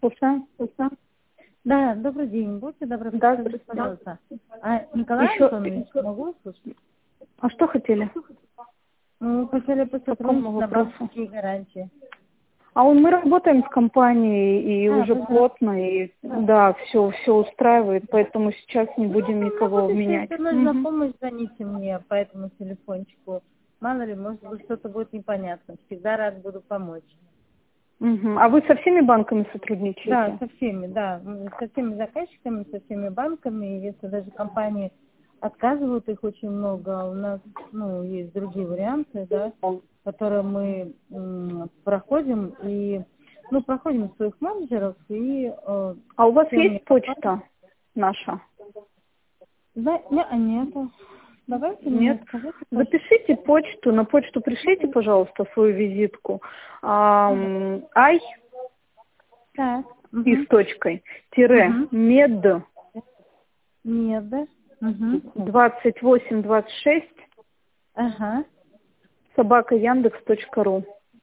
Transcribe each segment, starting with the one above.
слушаем. Да, добрый день. Будьте добры, Да, подскажите, здравствуйте. пожалуйста. А Николай Еще... Антонович, могу услышать? А что хотели? Мы хотели По какому посотрудничать на вопросу? банковские гарантии. Мы работаем с компанией и уже Пожалуйста. плотно, и да, все устраивает, поэтому сейчас не будем никого Будет, менять. если нужна помощь, звоните мне по этому телефончику. Мало ли, может быть, что-то будет непонятно. Всегда рад буду помочь. А вы со всеми банками Да, сотрудничаете? со всеми, да. Со всеми заказчиками, со всеми банками. И если даже компании отказывают, их очень много. У нас, есть другие варианты, да, которые мы проходим и, проходим своих менеджеров и А у вас всеми есть компаниями. почта наша? Да, нету. Давайте мне Нет? скажите, пожалуйста. Запишите почту, на почту пришлите, пожалуйста, свою визитку. Ай Так. и с точкой, тире, Угу. мед Нет, да? Угу. 2826 Ага. собака яндекс.ру.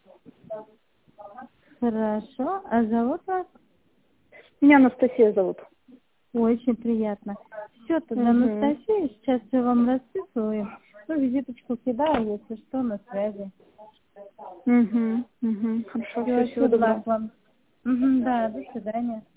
Хорошо. А зовут вас? Меня Анастасия зовут. Очень приятно. Все, тогда, Угу. Анастасия, сейчас я вам расписываю. Визиточку кидаю, если что, на связи. Угу. Хорошо, Все, всего доброго. благ вам. Угу, да, до свидания.